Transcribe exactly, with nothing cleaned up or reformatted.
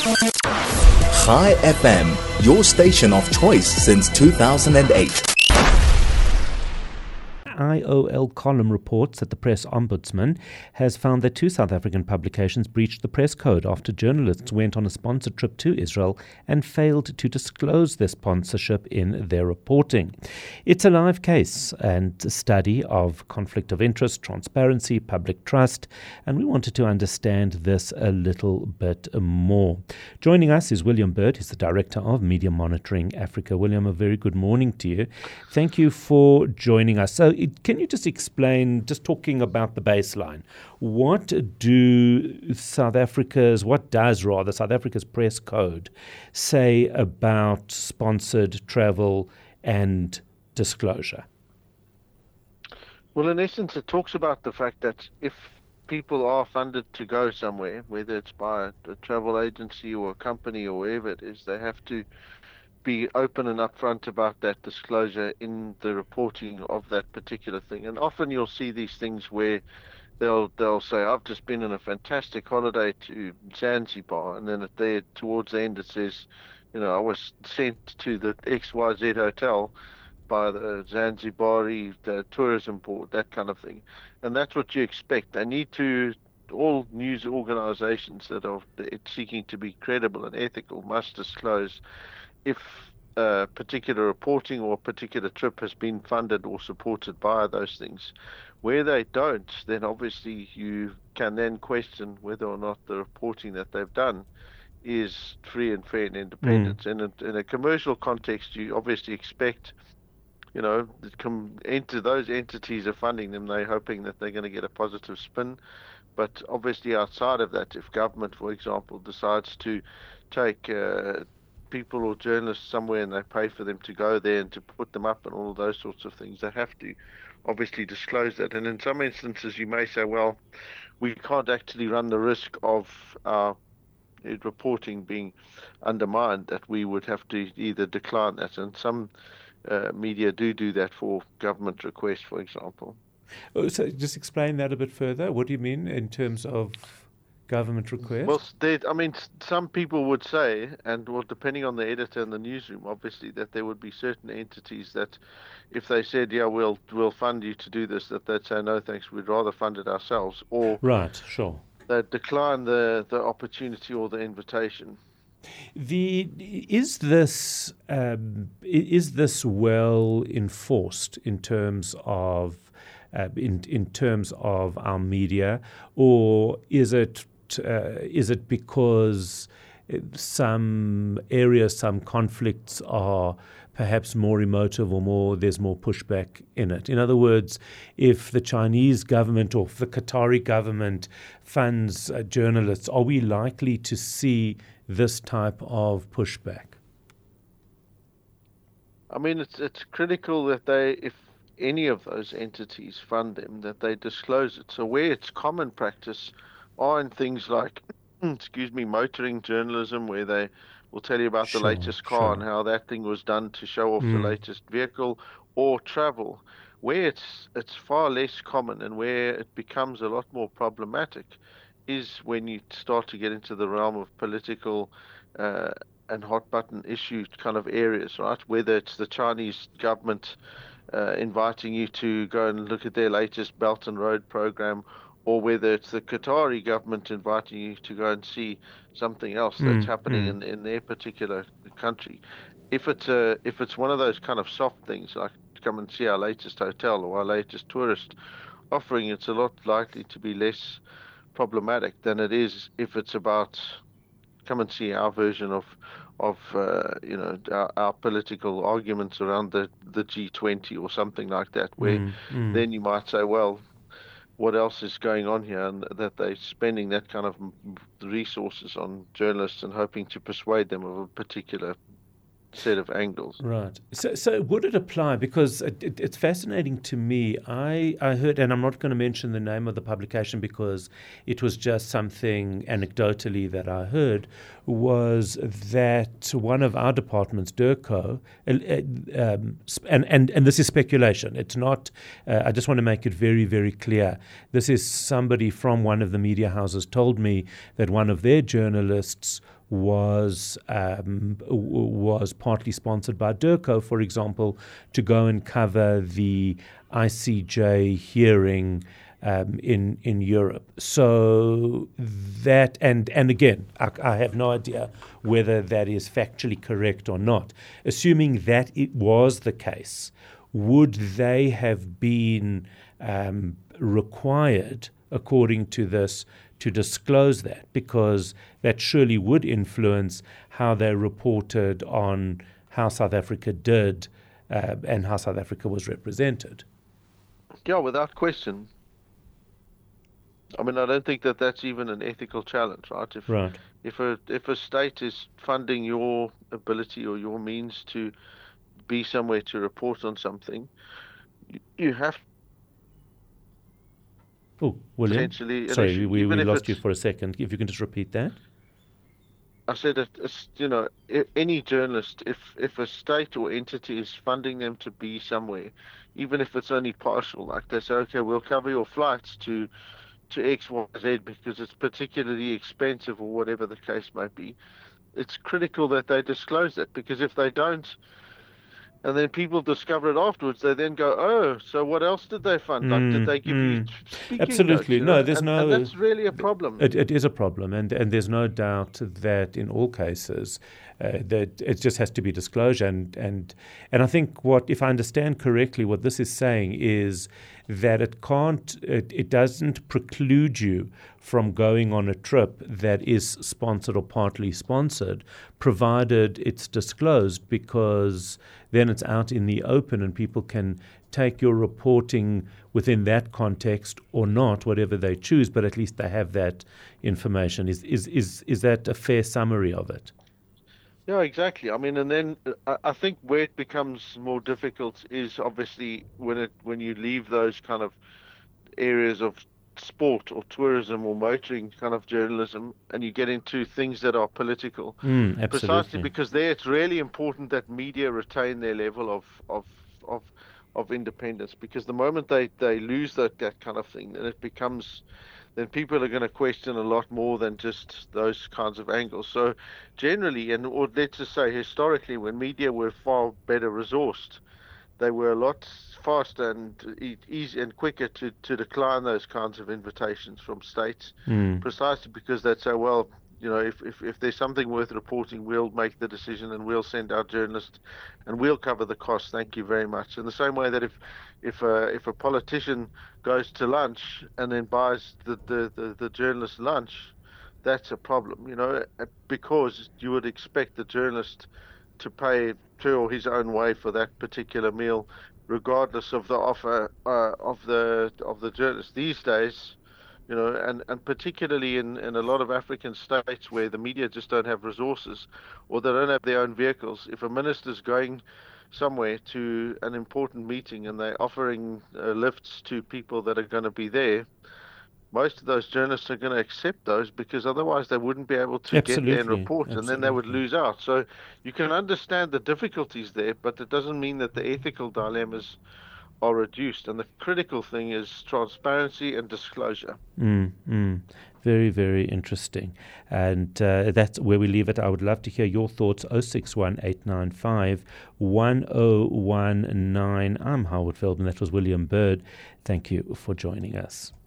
Chai F M, your station of choice since two thousand eight. I O L column reports that the Press Ombudsman has found that two South African publications breached the press code after journalists went on a sponsored trip to Israel and failed to disclose their sponsorship in their reporting. It's a live case and a study of conflict of interest, transparency, public trust, and we wanted to understand this a little bit more. Joining us is William Bird, who's the Director of Media Monitoring Africa. William, a very good morning to you. Thank you for joining us. So, can you just explain, just talking about the baseline, what do South Africa's, what does rather South Africa's press code say about sponsored travel and disclosure? Well, in essence, it talks about the fact that if people are funded to go somewhere, whether it's by a travel agency or a company or wherever it is, they have to be open and upfront about that disclosure in the reporting of that particular thing. And often you'll see these things where they'll they'll say, I've just been on a fantastic holiday to Zanzibar, and then at there towards the end it says, you know, I was sent to the X Y Z hotel by the Zanzibari the tourism board, that kind of thing. And that's what you expect. They need to, all news organizations that are seeking to be credible and ethical must disclose if a particular reporting or a particular trip has been funded or supported by those things. Where they don't, then obviously you can then question whether or not the reporting that they've done is free and fair and independent. Mm. And in, in a commercial context, you obviously expect, you know, come into those entities are funding them, they're hoping that they're going to get a positive spin. But obviously outside of that, if government, for example, decides to take uh, people or journalists somewhere and they pay for them to go there and to put them up and all of those sorts of things, they have to obviously disclose that. And in some instances you may say, well, we can't actually run the risk of our reporting being undermined, that we would have to either decline that. And some uh, media do do that for government requests, for example. Oh, so just explain that a bit further. What do you mean in terms of government request? Well, they, I mean, some people would say, and well, depending on the editor in the newsroom, obviously, that there would be certain entities that, if they said, "Yeah, we'll we'll fund you to do this," that they'd say, "No, thanks, we'd rather fund it ourselves," or right, sure, they'd decline the the opportunity or the invitation. The is this um, is this well enforced in terms of uh, in in terms of our media, or is it? Uh, is it because some areas, some conflicts are perhaps more emotive or more, there's more pushback in it? In other words, if the Chinese government or if the Qatari government funds uh, journalists, are we likely to see this type of pushback? I mean, it's it's critical that they, if any of those entities fund them, that they disclose it. So where it's common practice are in things like, excuse me, motoring journalism, where they will tell you about sure, the latest car sure. and how that thing was done to show off mm. the latest vehicle, or travel, where it's it's far less common and where it becomes a lot more problematic is when you start to get into the realm of political uh, and hot button issue kind of areas, right? Whether it's the Chinese government uh, inviting you to go and look at their latest Belt and Road program, or whether it's the Qatari government inviting you to go and see something else that's mm, happening mm. in in their particular country. If it's a if it's one of those kind of soft things, like come and see our latest hotel or our latest tourist offering, it's a lot likely to be less problematic than it is if it's about come and see our version of of uh, you know our, our political arguments around the the G twenty or something like that, where mm, mm. then you might say, well, what else is going on here, and that they're spending that kind of resources on journalists and hoping to persuade them of a particular set of angles. Right. So, so would it apply? Because it, it, it's fascinating to me. I, I heard, and I'm not going to mention the name of the publication because it was just something anecdotally that I heard, was that one of our departments, DIRCO, um, and, and, and this is speculation. It's not, uh, I just want to make it very, very clear. This is somebody from one of the media houses told me that one of their journalists was um, was partly sponsored by DIRCO, for example, to go and cover the I C J hearing um, in in Europe. So that and and again, I, I have no idea whether that is factually correct or not. Assuming that it was the case, would they have been um, required, according to this, to disclose that? Because that surely would influence how they reported on how South Africa did uh, and how South Africa was represented. Yeah, without question. I mean, I don't think that that's even an ethical challenge, right? If, right. If a if a state is funding your ability or your means to be somewhere to report on something, you, you have. Oh, William. Sorry, we, we lost you for a second. If you can just repeat that. I said that, you know, any journalist, if if a state or entity is funding them to be somewhere, even if it's only partial, like they say, okay, we'll cover your flights to to X, Y, Z because it's particularly expensive or whatever the case might be, it's critical that they disclose that, because if they don't, and then people discover it afterwards, they then go, oh, so what else did they fund? Mm, like, did they give mm. you speaking Absolutely. notes, you no, know? there's and, no... And that's really a problem. It, it is a problem, and, and there's no doubt that in all cases uh, that it just has to be disclosure. And, and, and I think what, if I understand correctly, what this is saying is that it can't, it, it doesn't preclude you from going on a trip that is sponsored or partly sponsored, provided it's disclosed, because then it's out in the open and people can take your reporting within that context or not, whatever they choose, but at least they have that information. Is is is, is that a fair summary of it? Yeah, exactly. I mean, and then uh, I think where it becomes more difficult is obviously when it when you leave those kind of areas of sport or tourism or motoring kind of journalism, and you get into things that are political. Mm, precisely because there it's really important that media retain their level of of of, of independence, because the moment they, they lose that, that kind of thing, then it becomes then people are going to question a lot more than just those kinds of angles. So generally, and or let's just say historically, when media were far better resourced, they were a lot faster and e- easy and quicker to, to decline those kinds of invitations from states, mm. precisely because they'd say, well, you know, if, if, if there's something worth reporting, we'll make the decision and we'll send our journalists and we'll cover the cost. Thank you very much. In the same way that if if a, if a politician goes to lunch and then buys the, the, the, the journalist lunch, that's a problem, you know, because you would expect the journalist to pay her or his own way for that particular meal, regardless of the offer uh, of the of the journalist. These days, you know, and, and particularly in, in a lot of African states where the media just don't have resources or they don't have their own vehicles, if a minister's going somewhere to an important meeting and they're offering uh, lifts to people that are going to be there, most of those journalists are going to accept those, because otherwise they wouldn't be able to Absolutely. get there and report, Absolutely. and then they would lose out. So you can understand the difficulties there, but it doesn't mean that the ethical dilemmas are reduced. And the critical thing is transparency and disclosure. Mm, mm. Very, very interesting. And uh, that's where we leave it. I would love to hear your thoughts. oh six one, eight nine five, one oh one nine. I'm Howard Feldman. That was William Bird. Thank you for joining us.